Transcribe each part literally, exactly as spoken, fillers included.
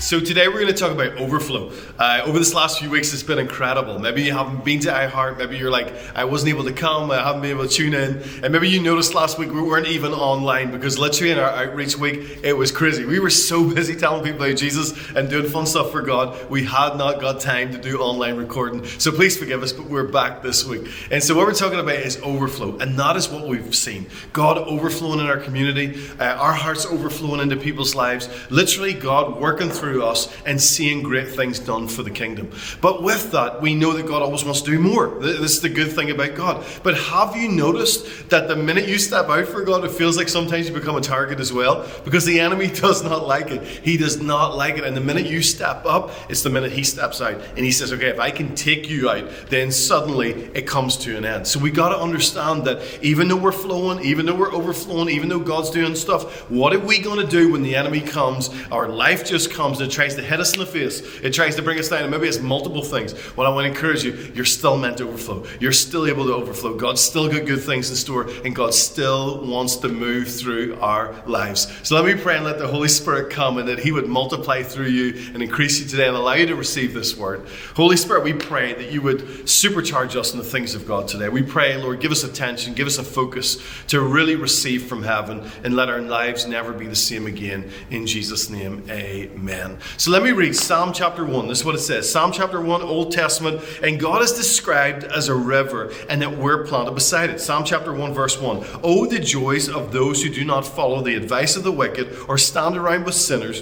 So today we're going to talk about overflow. Uh, over this last few weeks, it's been incredible. Maybe you haven't been to iHeart. Maybe you're like, I wasn't able to come. I haven't been able to tune in. And maybe you noticed last week we weren't even online because literally in our outreach week, it was crazy. We were so busy telling people about Jesus and doing fun stuff for God. We had not got time to do online recording. So please forgive us, but we're back this week. And so what we're talking about is overflow. And that is what we've seen. God overflowing in our community. Uh, our hearts overflowing into people's lives. Literally God working through us and seeing great things done for the kingdom. But with that, we know that God always wants to do more. This is the good thing about God. But have you noticed that the minute you step out for God, it feels like sometimes you become a target as well? Because the enemy does not like it. He does not like it. And the minute you step up, it's the minute he steps out. And he says, okay, if I can take you out, then suddenly it comes to an end. So we got to understand that even though we're flowing, even though we're overflowing, even though God's doing stuff, what are we going to do when the enemy comes? Our life just comes and it tries to hit us in the face. It tries to bring us down. And maybe it's multiple things. Well, I want to encourage you, you're still meant to overflow. You're still able to overflow. God's still got good things in store, and God still wants to move through our lives. So let me pray and let the Holy Spirit come, and that he would multiply through you and increase you today and allow you to receive this word. Holy Spirit, we pray that you would supercharge us in the things of God today. We pray, Lord, give us attention, give us a focus to really receive from heaven, and let our lives never be the same again. In Jesus' name, amen. So let me read Psalm chapter one. This is what it says. Psalm chapter one, Old Testament. And God is described as a river, and that we're planted beside it. Psalm chapter one, verse one. Oh, the joys of those who do not follow the advice of the wicked, or stand around with sinners,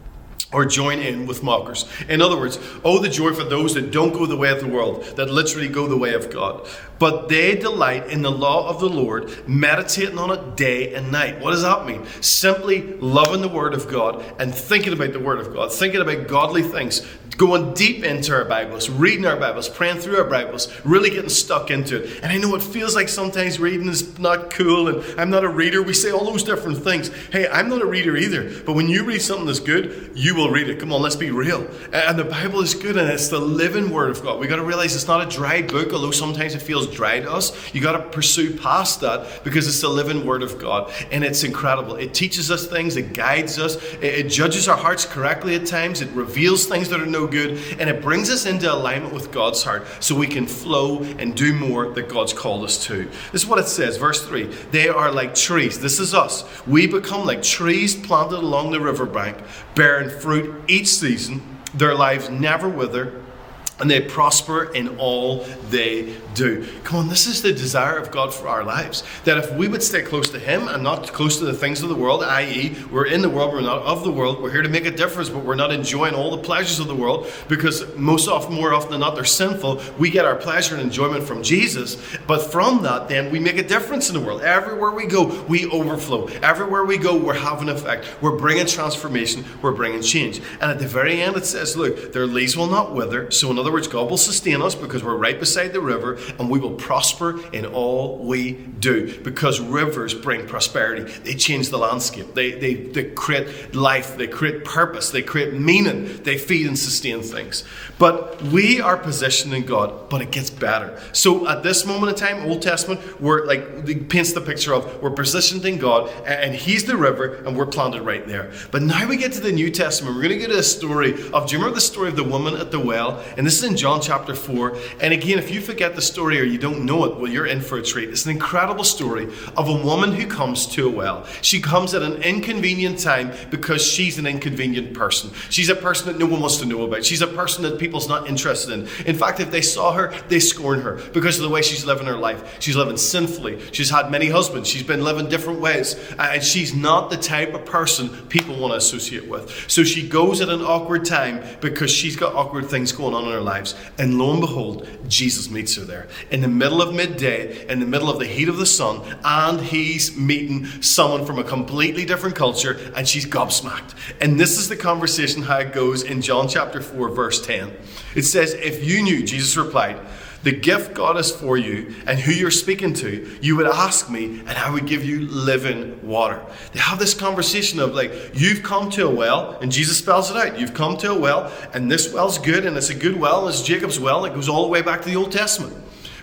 or join in with mockers. In other words, oh, the joy for those that don't go the way of the world, that literally go the way of God. But they delight in the law of the Lord, meditating on it day and night. What does that mean? Simply loving the Word of God and thinking about the Word of God, thinking about godly things, going deep into our Bibles, reading our Bibles, praying through our Bibles, really getting stuck into it. And I know it feels like sometimes reading is not cool, and I'm not a reader. We say all those different things. Hey, I'm not a reader either. But when you read something that's good, you will read it. Come on, let's be real. And the Bible is good, and it's the living Word of God. We got to realize it's not a dry book, although sometimes it feels dry to us. You got to pursue past that because it's the living Word of God, and it's incredible. It teaches us things, it guides us, it judges our hearts correctly at times, it reveals things that are no good, and it brings us into alignment with God's heart so we can flow and do more that God's called us to. This is what it says, verse three. They are like trees. This is us. We become like trees planted along the riverbank, bearing fruit each season. Their lives never wither, and they prosper in all they do. Come on, this is the desire of God for our lives. That if we would stay close to Him and not close to the things of the world, that is, we're in the world, we're not of the world, we're here to make a difference, but we're not enjoying all the pleasures of the world, because most often, more often than not, they're sinful. We get our pleasure and enjoyment from Jesus, but from that, then, we make a difference in the world. Everywhere we go, we overflow. Everywhere we go, we're having an effect. We're bringing transformation. We're bringing change. And at the very end, it says, look, their leaves will not wither. So in other words, God will sustain us because we're right beside the river, and we will prosper in all we do, because rivers bring prosperity. They change the landscape. They, they, they create life. They create purpose. They create meaning. They feed and sustain things. But we are positioned in God, but it gets better. So at this moment in time, Old Testament, we're like, it paints the picture of we're positioned in God, and He's the river, and we're planted right there. But now we get to the New Testament. We're going to get to a story of, do you remember the story of the woman at the well? And this is in John chapter four. And again, if you forget the story or you don't know it, well, you're in for a treat. It's an incredible story of a woman who comes to a well. She comes at an inconvenient time because she's an inconvenient person. She's a person that no one wants to know about. She's a person that people's not interested in. In fact, if they saw her, they scorn her because of the way she's living her life. She's living sinfully. She's had many husbands. She's been living different ways. And she's not the type of person people want to associate with. So she goes at an awkward time because she's got awkward things going on in her lives. And lo and behold, Jesus meets her there in the middle of midday, in the middle of the heat of the sun, and he's meeting someone from a completely different culture, and she's gobsmacked. And this is the conversation, how it goes in John chapter four, verse ten. It says, if you knew, Jesus replied, the gift God is for you and who you're speaking to, you would ask me and I would give you living water. They have this conversation of like, you've come to a well, and Jesus spells it out. You've come to a well, and this well's good, and it's a good well, and it's Jacob's well, and it goes all the way back to the Old Testament.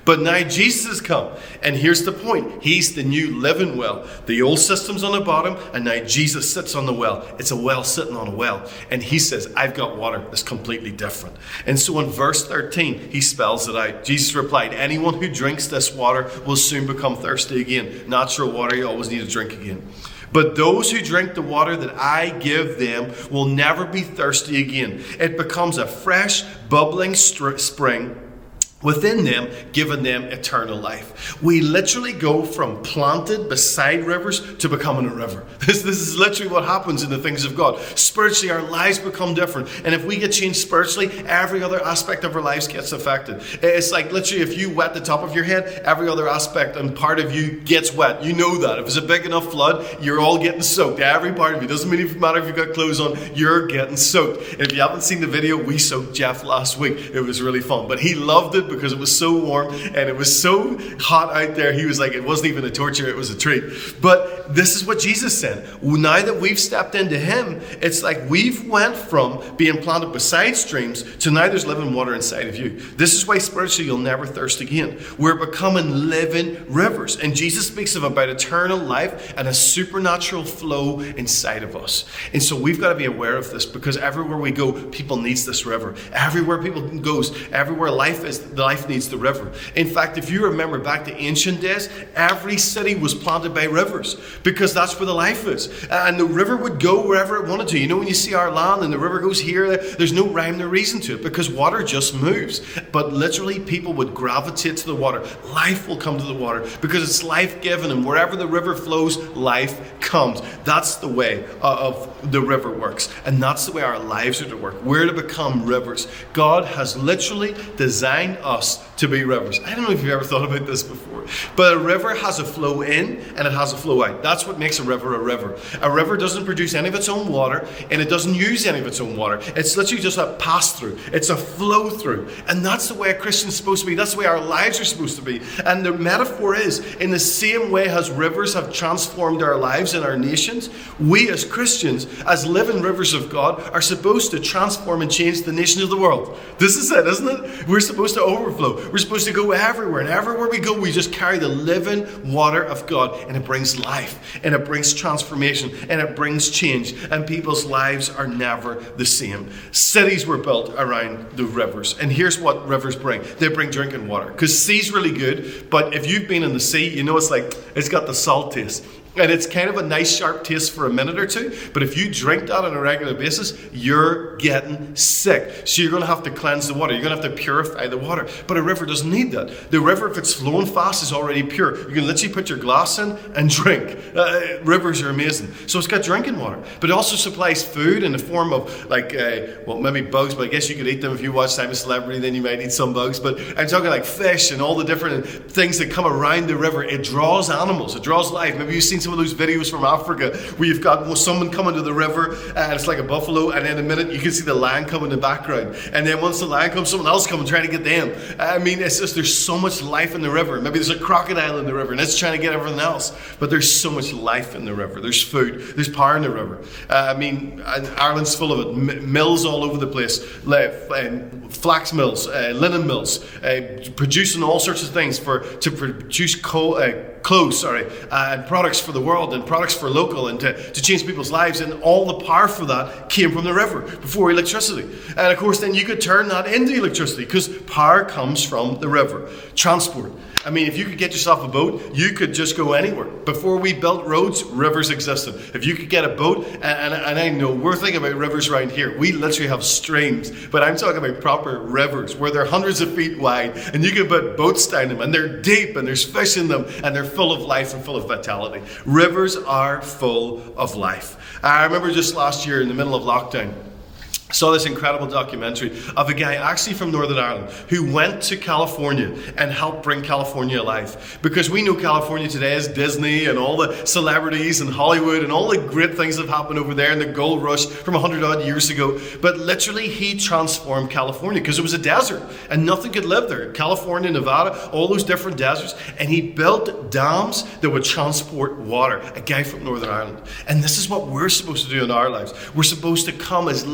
But now Jesus has come, and here's the point. He's the new living well. The old system's on the bottom, and now Jesus sits on the well. It's a well sitting on a well. And he says, I've got water that's completely different. And so in verse thirteen, he spells it out. Jesus replied, anyone who drinks this water will soon become thirsty again. Natural water, you always need to drink again. But those who drink the water that I give them will never be thirsty again. It becomes a fresh, bubbling str- spring within them, giving them eternal life. We literally go from planted beside rivers to becoming a river. This, this is literally what happens in the things of God. Spiritually, our lives become different. And if we get changed spiritually, every other aspect of our lives gets affected. It's like literally if you wet the top of your head, every other aspect and part of you gets wet. You know that. If it's a big enough flood, you're all getting soaked. Every part of you. Doesn't really matter if you've got clothes on, you're getting soaked. And if you haven't seen the video, we soaked Jeff last week. It was really fun. But he loved it because it was so warm and it was so hot out there. He was like, it wasn't even a torture, it was a treat. But this is what Jesus said. Now that we've stepped into him, it's like we've went from being planted beside streams to now there's living water inside of you. This is why spiritually you'll never thirst again. We're becoming living rivers. And Jesus speaks of about eternal life and a supernatural flow inside of us. And so we've got to be aware of this because everywhere we go, people needs this river. Everywhere people goes, everywhere life is, the life needs the river. In fact, if you remember back to ancient days, every city was planted by rivers because that's where the life is. And the river would go wherever it wanted to. You know, when you see our land and the river goes here, there's no rhyme or reason to it because water just moves. But literally, people would gravitate to the water. Life will come to the water because it's life-giving, and wherever the river flows, life comes. That's the way of the river works. And that's the way our lives are to work. We're to become rivers. God has literally designed us to be rivers. I don't know if you've ever thought about this before, but a river has a flow in and it has a flow out. That's what makes a river a river. A river doesn't produce any of its own water and it doesn't use any of its own water. It's literally just a pass through. It's a flow through. And that's the way a Christian's supposed to be. That's the way our lives are supposed to be. And the metaphor is, in the same way as rivers have transformed our lives and our nations, we as Christians, as living rivers of God, are supposed to transform and change the nations of the world. This is it, isn't it? We're supposed to overflow. We're supposed to go everywhere, and everywhere we go, we just carry the living water of God, and it brings life, and it brings transformation, and it brings change, and people's lives are never the same. Cities were built around the rivers, and here's what rivers bring. They bring drinking water, because sea's really good, but if you've been in the sea, you know it's like, it's got the salt taste. And it's kind of a nice sharp taste for a minute or two. But if you drink that on a regular basis, you're getting sick. So you're going to have to cleanse the water. You're going to have to purify the water. But a river doesn't need that. The river, if it's flowing fast, is already pure. You can literally put your glass in and drink. Uh, rivers are amazing. So it's got drinking water. But it also supplies food in the form of like, uh, well, maybe bugs. But I guess you could eat them if you watch I'm a Celebrity. Then you might eat some bugs. But I'm talking like fish and all the different things that come around the river. It draws animals. It draws life. Maybe you've seen some of those videos from Africa where you've got well, someone coming to the river and it's like a buffalo, and in a minute you can see the lion come in the background, and then once the lion comes, someone else comes trying to get them. I mean, it's just, there's so much life in the river. Maybe there's a crocodile in the river and it's trying to get everything else, but there's so much life in the river. There's food, there's power in the river. uh, I mean, Ireland's full of it. M- mills all over the place, like, um, flax mills, uh, linen mills, uh, producing all sorts of things for to produce coal, uh, clothes, sorry, uh, and products for the world and products for local and to, to change people's lives. And all the power for that came from the river before electricity. And of course, then you could turn that into electricity because power comes from the river. Transport. I mean, if you could get yourself a boat, you could just go anywhere. Before we built roads, rivers existed. If you could get a boat, and, and, and I know we're thinking about rivers around here. We literally have streams, but I'm talking about proper rivers where they're hundreds of feet wide, and you can put boats down them, and they're deep, and there's fish in them, and they're full of life and full of vitality. Rivers are full of life. I remember just last year in the middle of lockdown, saw this incredible documentary of a guy actually from Northern Ireland who went to California and helped bring California alive. Because we know California today is Disney and all the celebrities and Hollywood and all the great things that have happened over there and the gold rush from a hundred odd years ago. But literally he transformed California because it was a desert and nothing could live there. California, Nevada, all those different deserts. And he built dams that would transport water. A guy from Northern Ireland. And this is what we're supposed to do in our lives. We're supposed to come as living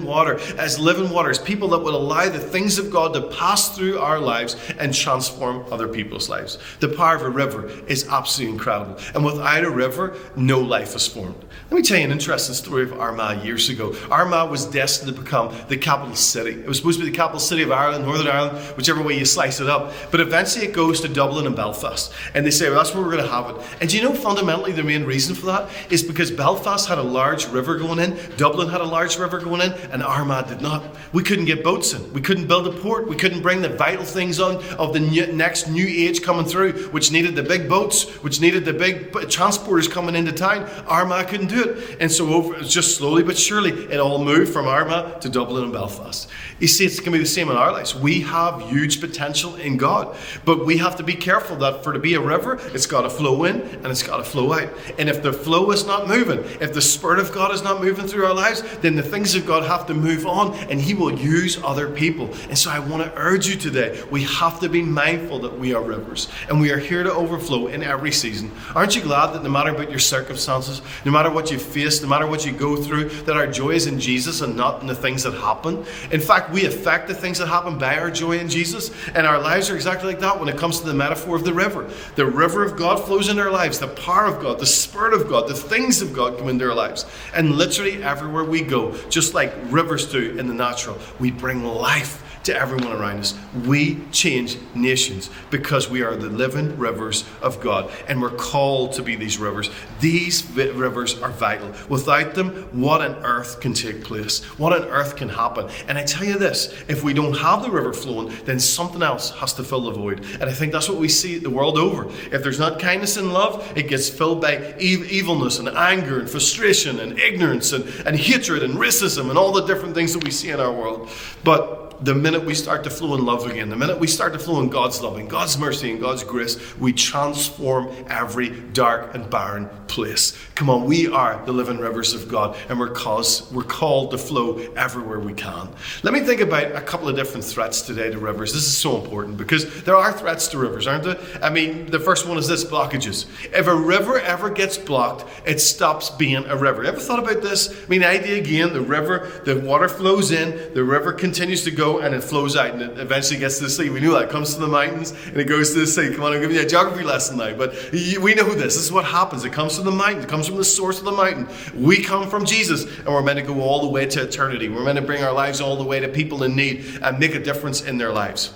water, as living water, as people that would allow the things of God to pass through our lives and transform other people's lives. The power of a river is absolutely incredible. And without a river, no life is formed. Let me tell you an interesting story of Armagh years ago. Armagh was destined to become the capital city. It was supposed to be the capital city of Ireland, Northern Ireland, whichever way you slice it up. But eventually it goes to Dublin and Belfast. And they say, well, that's where we're going to have it. And do you know fundamentally the main reason for that is because Belfast had a large river going in, Dublin had a large river going in, and Armagh did not. We couldn't get boats in. We couldn't build a port. We couldn't bring the vital things on of the new, next new age coming through, which needed the big boats, which needed the big transporters coming into town. Armagh couldn't do it. And so over, just slowly but surely, it all moved from Armagh to Dublin and Belfast. You see, it's going to be the same in our lives. We have huge potential in God, but we have to be careful that for to be a river, it's got to flow in and it's got to flow out. And if the flow is not moving, if the Spirit of God is not moving through our lives, then the things of God have to move on, and He will use other people. And so I want to urge you today, we have to be mindful that we are rivers, and we are here to overflow in every season. Aren't you glad that no matter what your circumstances, no matter what you face, no matter what you go through, that our joy is in Jesus and not in the things that happen? In fact, we affect the things that happen by our joy in Jesus, and our lives are exactly like that when it comes to the metaphor of the river. The river of God flows into our lives, the power of God, the Spirit of God, the things of God come into our lives. And literally everywhere we go, just like rivers do in the natural, we bring life to everyone around us. We change nations because we are the living rivers of God, and we're called to be these rivers. These vi- rivers are vital. Without them, what on earth can take place? What on earth can happen? And I tell you this, if we don't have the river flowing, then something else has to fill the void. And I think that's what we see the world over. If there's not kindness and love, it gets filled by ev- evilness and anger and frustration and ignorance and, and hatred and racism and all the different things that we see in our world. But the minute we start to flow in love again, the minute we start to flow in God's love and God's mercy and God's grace, we transform every dark and barren place. Come on, we are the living rivers of God, and we're, cause, we're called to flow everywhere we can. Let me think about a couple of different threats today to rivers. This is so important because there are threats to rivers, aren't there? I mean, the first one is this: blockages. If a river ever gets blocked, it stops being a river. Ever thought about this? I mean, the idea again, the river, the water flows in, the river continues to go, and it flows out, and it eventually gets to the sea. We know that. It comes to the mountains and it goes to the sea. Come on, I'm giving you a geography lesson now, but we know this. This is what happens. It comes from the mountain. It comes from the source of the mountain. We come from Jesus, and we're meant to go all the way to eternity. We're meant to bring our lives all the way to people in need and make a difference in their lives.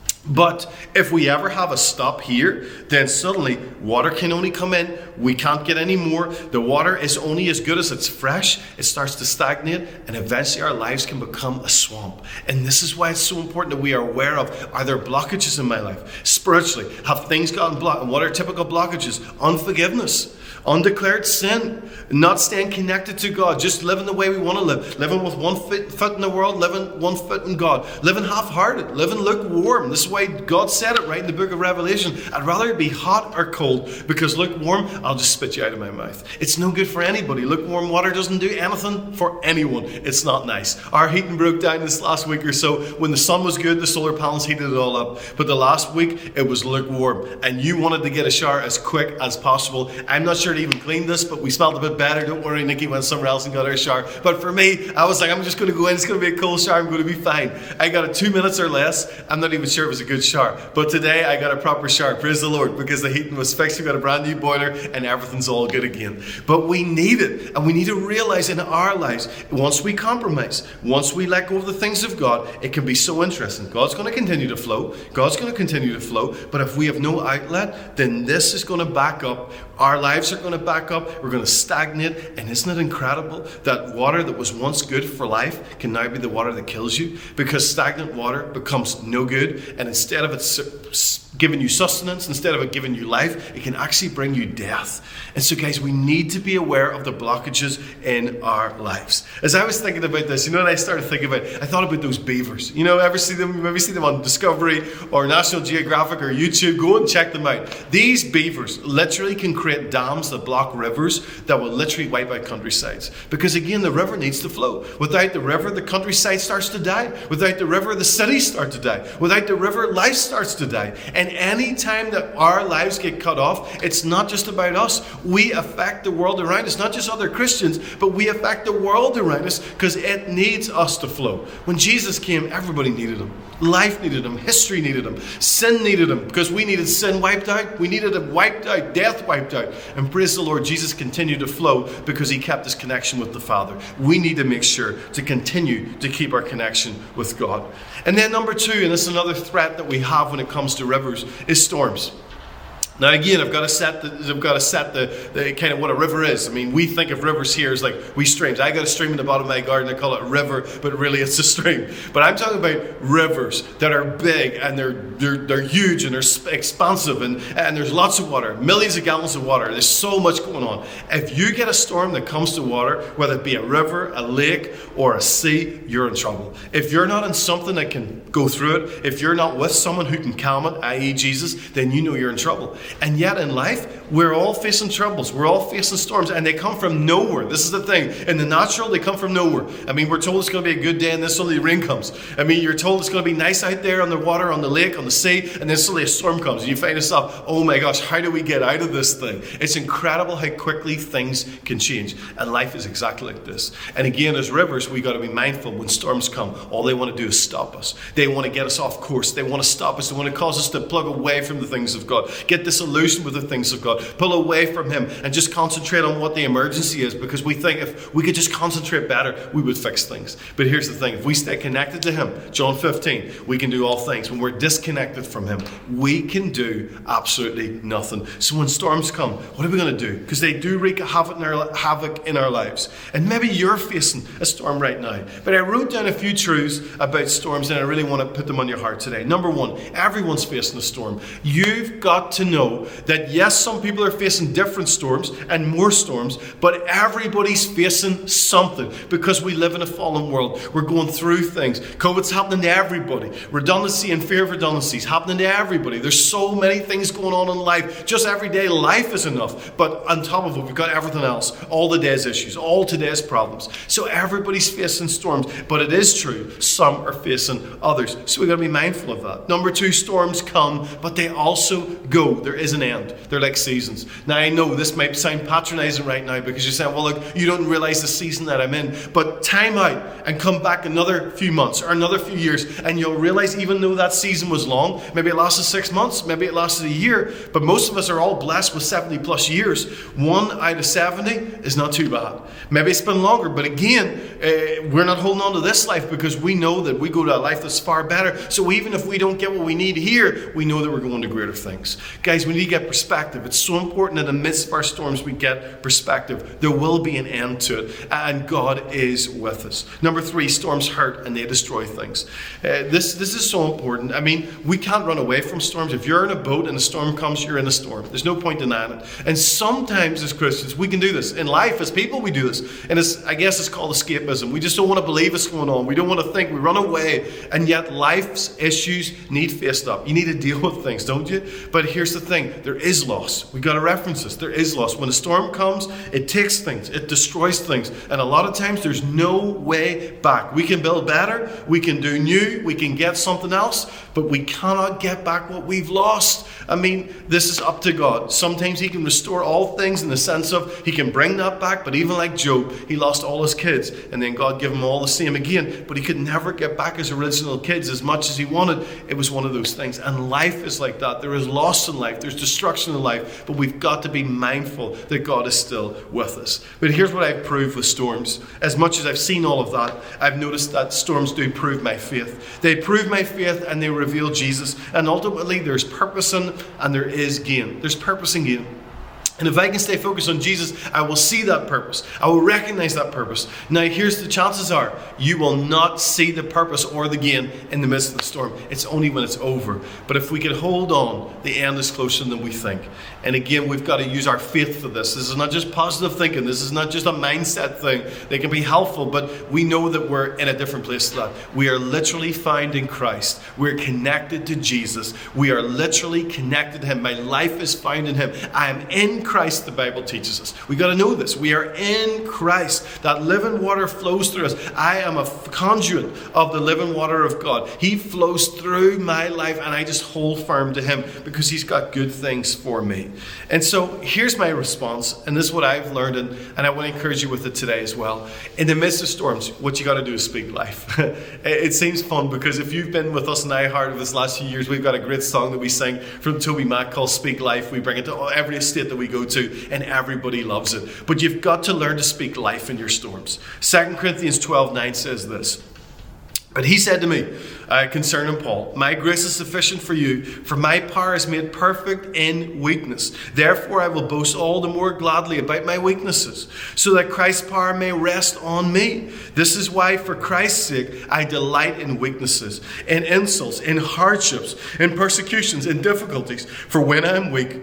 But if we ever have a stop here, then suddenly water can only come in. We can't get any more. The water is only as good as it's fresh. It starts to stagnate, and eventually our lives can become a swamp. And this is why it's so important that we are aware of, are there blockages in my life? Spiritually, have things gotten blocked? And what are typical blockages? Unforgiveness, undeclared sin, not staying connected to God, just living the way we want to live, living with one foot, foot in the world, living one foot in God, living half-hearted, living lukewarm. This is why God said it right in the book of Revelation. I'd rather be hot or cold, because lukewarm, I'll just spit you out of my mouth. It's no good for anybody. Lukewarm water doesn't do anything for anyone. It's not nice. Our heating broke down this last week or so. When the sun was good, the solar panels heated it all up. But the last week, it was lukewarm, and you wanted to get a shower as quick as possible. I'm not sure to even clean this, but we smelled a bit better. Don't worry, Nikki went somewhere else and got her shower. But for me, I was like, I'm just going to go in. It's going to be a cold shower. I'm going to be fine. I got it two minutes or less. I'm not even sure it was a good shower. But today, I got a proper shower. Praise the Lord, because the heating was fixed. We got a brand new boiler, and everything's all good again. But we need it, and we need to realize in our lives, once we compromise, once we let go of the things of God, it can be so interesting. God's going to continue to flow. God's going to continue to flow. But if we have no outlet, then this is going to back up. Our lives are going to back up. We're going to stagnate. And isn't it incredible that water that was once good for life can now be the water that kills you? Because stagnant water becomes no good. And instead of it giving you sustenance, instead of it giving you life, it can actually bring you death. And so, guys, we need to be aware of the blockages in our lives. As I was thinking about this, you know what I started thinking about? I thought about those beavers. You know, ever see them? Maybe see them on Discovery or National Geographic or YouTube? Go and check them out. These beavers literally can create dams dams that block rivers that will literally wipe out countrysides. Because again, the river needs to flow. Without the river, the countryside starts to die. Without the river, the cities start to die. Without the river, life starts to die. And any time that our lives get cut off, it's not just about us. We affect the world around us, not just other Christians, but we affect the world around us because it needs us to flow. When Jesus came, everybody needed him. Life needed him. History needed him. Sin needed him because we needed sin wiped out. We needed it wiped out. Death wiped out. And praise the Lord, Jesus continued to flow because he kept his connection with the Father. We need to make sure to continue to keep our connection with God. And then number two, and this is another threat that we have when it comes to rivers, is storms. Now again, I've got to set the, I've got to set the, the kind of what a river is. I mean, we think of rivers here as like we streams. I got a stream in the bottom of my garden. I call it a river, but really it's a stream. But I'm talking about rivers that are big and they're they're, they're huge and they're expansive and, and there's lots of water, millions of gallons of water. There's so much going on. If you get a storm that comes to water, whether it be a river, a lake, or a sea, you're in trouble. If you're not in something that can go through it, if you're not with someone who can calm it, that is. Jesus, then you know you're in trouble. And yet in life, we're all facing troubles. We're all facing storms, and they come from nowhere. This is the thing. In the natural, they come from nowhere. I mean, we're told it's going to be a good day, and then suddenly rain comes. I mean, you're told it's going to be nice out there on the water, on the lake, on the sea, and then suddenly a storm comes, and you find yourself, oh my gosh, how do we get out of this thing? It's incredible how quickly things can change, and life is exactly like this. And again, as rivers, we got to be mindful when storms come. All they want to do is stop us. They want to get us off course. They want to stop us. They want to cause us to plug away from the things of God. Get disillusioned with the things of God. Pull away from him and just concentrate on what the emergency is, because we think if we could just concentrate better, we would fix things. But here's the thing. If we stay connected to him, John fifteen, we can do all things. When we're disconnected from him, we can do absolutely nothing. So when storms come, what are we going to do? Because they do wreak havoc in, our, havoc in our lives. And maybe you're facing a storm right now. But I wrote down a few truths about storms, and I really want to put them on your heart today. Number one, everyone's facing a storm. You've got to know that yes, some people are facing different storms and more storms, but everybody's facing something because we live in a fallen world. We're going through things. COVID's happening to everybody. Redundancy and fear of redundancy is happening to everybody. There's so many things going on in life. Just everyday life is enough. But on top of it, we've got everything else. All the day's issues, all today's problems. So everybody's facing storms, but it is true, some are facing others. So we've got to be mindful of that. Number two, storms come, but they also go. There is an end. They're like seasons. Now I know this might sound patronizing right now because you're saying, well look, you don't realize the season that I'm in, but time out and come back another few months or another few years and you'll realize even though that season was long, maybe it lasted six months, maybe it lasted a year, but most of us are all blessed with seventy plus years. One out of seventy is not too bad. Maybe it's been longer, but again, uh, we're not holding on to this life because we know that we go to a life that's far better. So even if we don't get what we need here, we know that we're going to greater things. Guys, we need to get perspective. It's so important in the midst of our storms we get perspective. There will be an end to it, and God is with us. Number three, storms hurt and they destroy things. Uh, this, this is so important. I mean, we can't run away from storms. If you're in a boat and a storm comes, you're in a storm. There's no point denying it. And sometimes as Christians, we can do this. In life, as people, we do this. And it's, I guess it's called escapism. We just don't want to believe what's going on. We don't want to think. We run away. And yet life's issues need faced up. You need to deal with things, don't you? But here's the thing. There is loss. We've got to reference this. There is loss. When a storm comes, it takes things. It destroys things. And a lot of times there's no way back. We can build better. We can do new. We can get something else. But we cannot get back what we've lost. I mean, this is up to God. Sometimes he can restore all things in the sense of he can bring that back. But even like Job, he lost all his kids. And then God gave him all the same again. But he could never get back his original kids as much as he wanted. It was one of those things. And life is like that. There is loss in life. There's destruction in life. But we've got to be mindful that God is still with us. But here's what I've proved with storms. As much as I've seen all of that, I've noticed that storms do prove my faith. They prove my faith and they reveal Jesus. And ultimately there's purpose in and there is gain. There's purpose and gain. And if I can stay focused on Jesus, I will see that purpose. I will recognize that purpose. Now, here's the chances are, you will not see the purpose or the gain in the midst of the storm. It's only when it's over. But if we can hold on, the end is closer than we think. And again, we've got to use our faith for this. This is not just positive thinking. This is not just a mindset thing. They can be helpful, but we know that we're in a different place to that. We are literally found in Christ. We're connected to Jesus. We are literally connected to him. My life is found in him. I am in Christ, the Bible teaches us. We got to know this. We are in Christ. That living water flows through us. I am a conduit of the living water of God. He flows through my life, and I just hold firm to him because he's got good things for me. And so here's my response, and this is what I've learned, and, and I want to encourage you with it today as well. In the midst of storms, what you got to do is speak life. It seems fun because if you've been with us in iHeart over this last few years, we've got a great song that we sing from Toby Mac called Speak Life. We bring it to every estate that we go to, and everybody loves it. But you've got to learn to speak life in your storms. Second Corinthians twelve nine says this. But he said to me, uh, concerning Paul, my grace is sufficient for you, for my power is made perfect in weakness. Therefore I will boast all the more gladly about my weaknesses, so that Christ's power may rest on me. This is why, for Christ's sake, I delight in weaknesses, in insults, in hardships, in persecutions, in difficulties. For when I am weak,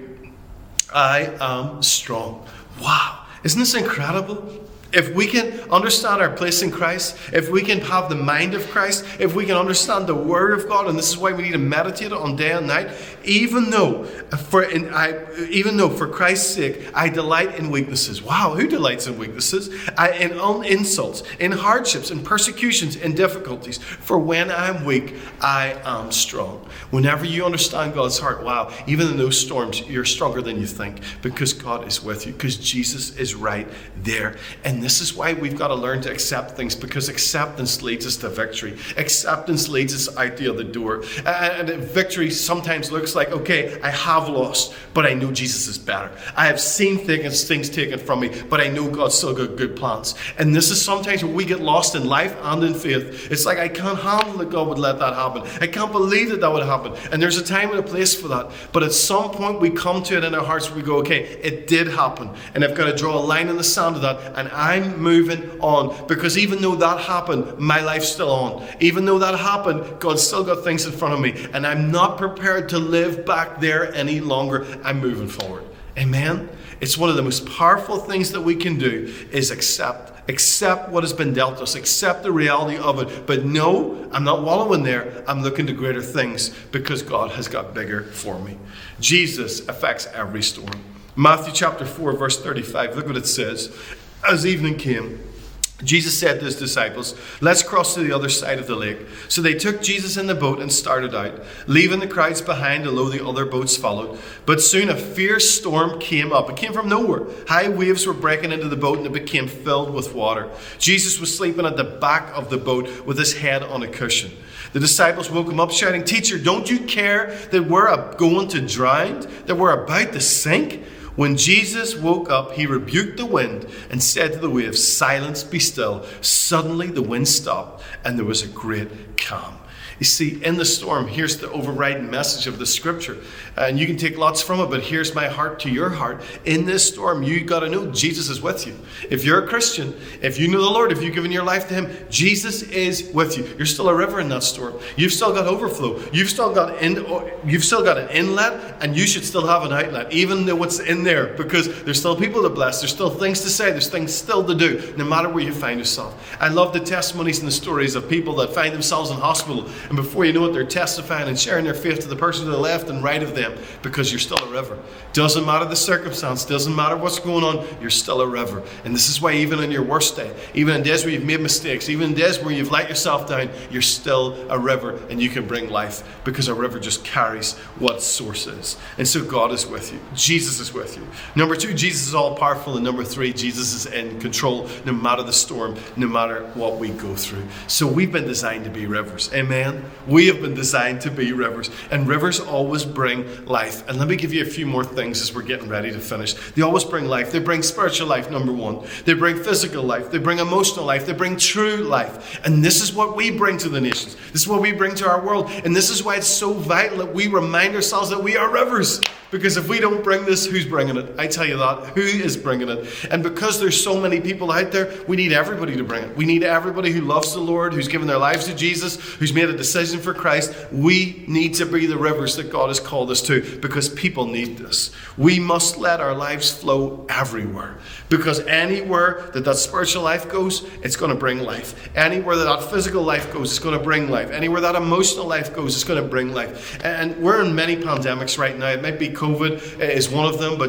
I am strong. Wow, isn't this incredible? If we can understand our place in Christ, if we can have the mind of Christ, if we can understand the Word of God, and this is why we need to meditate on day and night, even though for in, I, even though for Christ's sake I delight in weaknesses. Wow, who delights in weaknesses? I, in insults, in hardships, in persecutions, in difficulties. For when I am weak, I am strong. Whenever you understand God's heart, wow, even in those storms, you're stronger than you think because God is with you, because Jesus is right there. And this is why we've got to learn to accept things, because acceptance leads us to victory. Acceptance leads us out the other door. And victory sometimes looks like, okay, I have lost, but I know Jesus is better. I have seen things, things taken from me, but I know God's still got good plans. And this is sometimes when we get lost in life and in faith. It's like, I can't handle that God would let that happen. I can't believe that that would happen. And there's a time and a place for that. But at some point we come to it in our hearts where we go, okay, it did happen. And I've got to draw a line in the sand of that. And I I'm moving on, because even though that happened, my life's still on. Even though that happened, God's still got things in front of me, and I'm not prepared to live back there any longer. I'm moving forward. Amen? It's one of the most powerful things that we can do is accept. Accept what has been dealt us. Accept the reality of it. But no, I'm not wallowing there. I'm looking to greater things because God has got bigger for me. Jesus affects every storm. Matthew chapter four, verse thirty-five. Look what it says. As evening came, Jesus said to his disciples, let's cross to the other side of the lake. So they took Jesus in the boat and started out, leaving the crowds behind, although the other boats followed. But soon a fierce storm came up. It came from nowhere. High waves were breaking into the boat, and it became filled with water. Jesus was sleeping at the back of the boat with his head on a cushion. The disciples woke him up shouting, Teacher, don't you care that we're going to drown, that we're about to sink? When Jesus woke up, he rebuked the wind and said to the waves, Silence, be still. Suddenly the wind stopped, and there was a great calm. You see, in the storm, here's the overriding message of the scripture. And you can take lots from it, but here's my heart to your heart. In this storm, you got to know Jesus is with you. If you're a Christian, if you know the Lord, if you've given your life to him, Jesus is with you. You're still a river in that storm. You've still got overflow. You've still got in, you've still got an inlet, and you should still have an outlet, even though what's in there, because there's still people to bless. There's still things to say. There's things still to do, no matter where you find yourself. I love the testimonies and the stories of people that find themselves in hospital, and before you know it, they're testifying and sharing their faith to the person to the left and right of them, because you're still a river. Doesn't matter the circumstance, doesn't matter what's going on, you're still a river. And this is why even in your worst day, even in days where you've made mistakes, even in days where you've let yourself down, you're still a river, and you can bring life, because a river just carries what source is. And so God is with you. Jesus is with you. Number two, Jesus is all powerful. And number three, Jesus is in control no matter the storm, no matter what we go through. So we've been designed to be rivers. Amen. We have been designed to be rivers, and rivers always bring life. And let me give you a few more things as we're getting ready to finish. They always bring life. They bring spiritual life, number one. They bring physical life. They bring emotional life. They bring true life. And this is what we bring to the nations. This is what we bring to our world. And this is why it's so vital that we remind ourselves that we are rivers. Because if we don't bring this, who's bringing it? I tell you that. Who is bringing it? And because there's so many people out there, we need everybody to bring it. We need everybody who loves the Lord, who's given their lives to Jesus, who's made a decision for Christ. We need to be the rivers that God has called us to, because people need this. We must let our lives flow everywhere. Because anywhere that that spiritual life goes, it's going to bring life. Anywhere that that physical life goes, it's going to bring life. Anywhere that emotional life goes, it's going to bring life. And we're in many pandemics right now. It might be COVID is one of them, but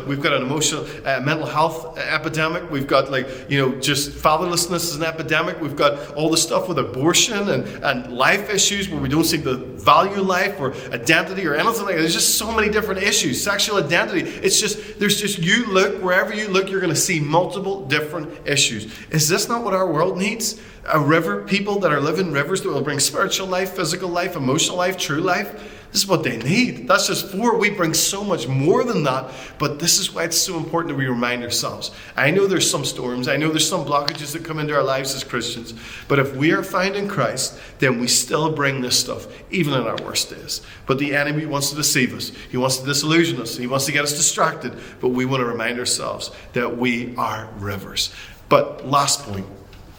we've got an emotional, uh, mental health epidemic. We've got like, you know, just fatherlessness is an epidemic. We've got all the stuff with abortion and, and life issues where we don't seem to value life or identity or anything like that. There's just so many different issues. Sexual identity. It's just, there's just, you look, wherever you look, you're going to see multiple different issues. Is this not what our world needs? A river, people that are living rivers that will bring spiritual life, physical life, emotional life, true life. This is what they need. That's just four. We bring so much more than that. But this is why it's so important that we remind ourselves. I know there's some storms. I know there's some blockages that come into our lives as Christians. But if we are found in Christ, then we still bring this stuff, even in our worst days. But the enemy wants to deceive us. He wants to disillusion us. He wants to get us distracted. But we want to remind ourselves that we are rivers. But last point.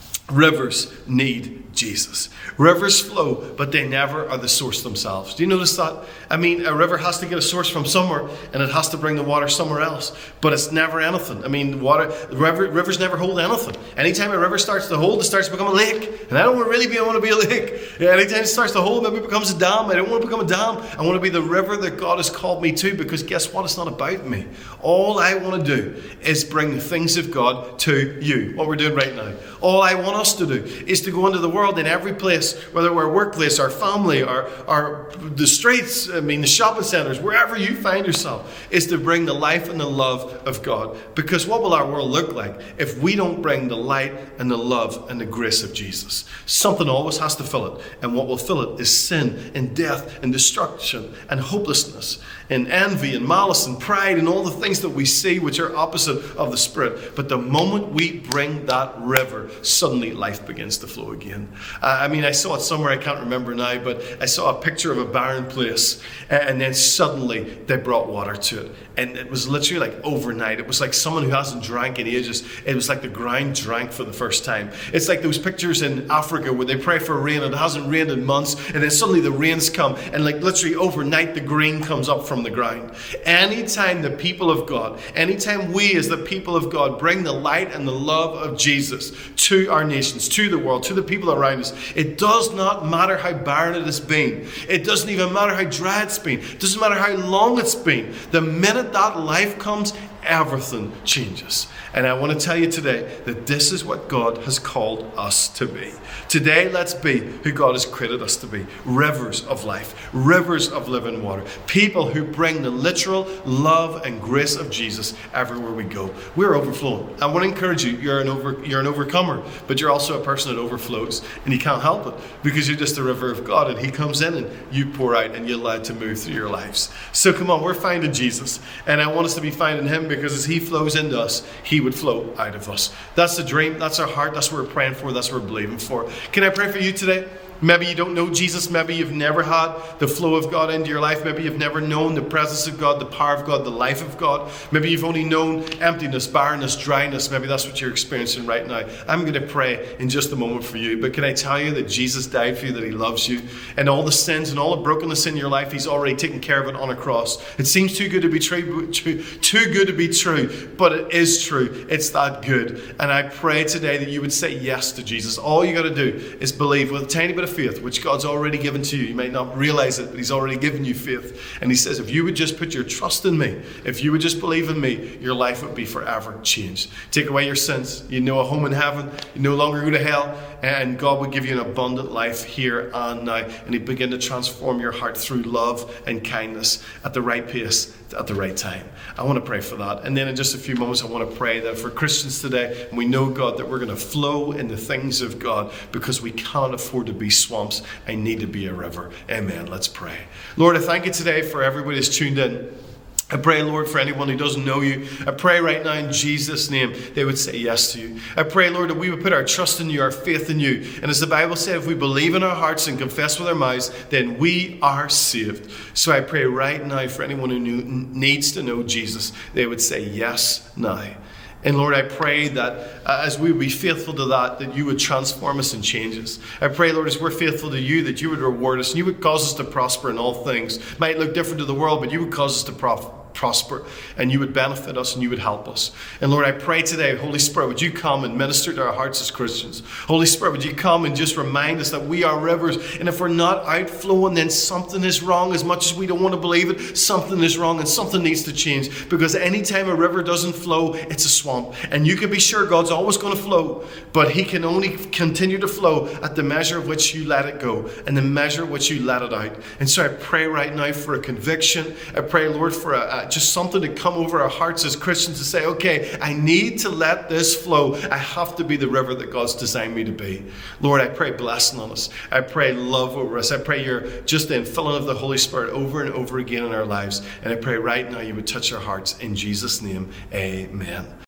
Rivers need Jesus. Rivers flow, but they never are the source themselves. Do you notice that? I mean, a river has to get a source from somewhere, and it has to bring the water somewhere else. But it's never anything. I mean, water, river, rivers never hold anything. Anytime a river starts to hold, it starts to become a lake. And I don't really be, I want to be a lake. Yeah, anytime it starts to hold, maybe it becomes a dam. I don't want to become a dam. I want to be the river that God has called me to, because guess what? It's not about me. All I want to do is bring the things of God to you. What we're doing right now. All I want us to do is to go into the world in every place, whether we're workplace, our family, our, our the streets, I mean the shopping centres, wherever you find yourself, is to bring the life and the love of God. Because what will our world look like if we don't bring the light and the love and the grace of Jesus? Something always has to fill it. And what will fill it is sin and death and destruction and hopelessness and envy and malice and pride and all the things that we see which are opposite of the Spirit. But the moment we bring that river, suddenly life begins to flow again. Uh, I mean, I saw it somewhere, I can't remember now, but I saw a picture of a barren place, and then suddenly they brought water to it. And it was literally like overnight. It was like someone who hasn't drank in ages. It was like the ground drank for the first time. It's like those pictures in Africa where they pray for rain and it hasn't rained in months, and then suddenly the rains come, and like literally overnight the green comes up from the ground. Anytime the people of God, anytime we as the people of God bring the light and the love of Jesus to our nations, to the world, to the people around us, it does not matter how barren it has been. It doesn't even matter how dry it's been. It doesn't matter how long it's been. The minute that life comes, everything changes. And I want to tell you today that this is what God has called us to be. Today, let's be who God has created us to be. Rivers of life, rivers of living water. People who bring the literal love and grace of Jesus everywhere we go. We're overflowing. I want to encourage you, you're an over, you're an overcomer, but you're also a person that overflows. And you can't help it because you're just a river of God, and He comes in and you pour out and you're allowed to move through your lives. So come on, we're finding Jesus. And I want us to be finding Him, because as He flows into us, He would flow out of us. That's the dream. That's our heart. That's what we're praying for. That's what we're believing for. Can I pray for you today? Maybe you don't know Jesus. Maybe you've never had the flow of God into your life. Maybe you've never known the presence of God, the power of God, the life of God. Maybe you've only known emptiness, barrenness, dryness. Maybe that's what you're experiencing right now. I'm going to pray in just a moment for you. But can I tell you that Jesus died for you, that He loves you, and all the sins and all the brokenness in your life, He's already taken care of it on a cross. It seems too good to be true, too, too good to be true, but it is true. It's that good. And I pray today that you would say yes to Jesus. All you got to do is believe with a tiny bit of faith, which God's already given to you. You might not realize it, but He's already given you faith. And He says, if you would just put your trust in me, if you would just believe in me, your life would be forever changed. Take away your sins. You know a home in heaven. You no longer go to hell. And God would give you an abundant life here and now. And He'd begin to transform your heart through love and kindness at the right pace, at the right time. I want to pray for that. And then in just a few moments, I want to pray that for Christians today, we know, God, that we're going to flow in the things of God because we can't afford to be swamps. I need to be a river. Amen. Let's pray. Lord, I thank you today for everybody who's tuned in. I pray, Lord, for anyone who doesn't know you. I pray right now in Jesus' name they would say yes to you. I pray, Lord, that we would put our trust in you, our faith in you. And as the Bible said, if we believe in our hearts and confess with our mouths, then we are saved. So I pray right now for anyone who needs to know Jesus, they would say yes now. And Lord, I pray that uh, as we would be faithful to that, that you would transform us and change us. I pray, Lord, as we're faithful to you, that you would reward us and you would cause us to prosper in all things. Might look different to the world, but you would cause us to pro- prosper, and you would benefit us and you would help us. And Lord, I pray today, Holy Spirit, would you come and minister to our hearts as Christians? Holy Spirit, would you come and just remind us that we are rivers, and if we're not outflowing, then something is wrong. As much as we don't want to believe it, something is wrong and something needs to change, because anytime a river doesn't flow, it's a swamp. And you can be sure God's always going to flow, but he can only continue to flow at the measure of which you let it go and the measure of which you let it out. And so I pray right now for a conviction. I pray, Lord, for a, a, just something to come over our hearts as Christians to say, okay, I need to let this flow. I have to be the river that God's designed me to be. Lord, I pray blessing on us. I pray love over us. I pray you're just in filling of the Holy Spirit over and over again in our lives. And I pray right now you would touch our hearts. In Jesus' name, amen.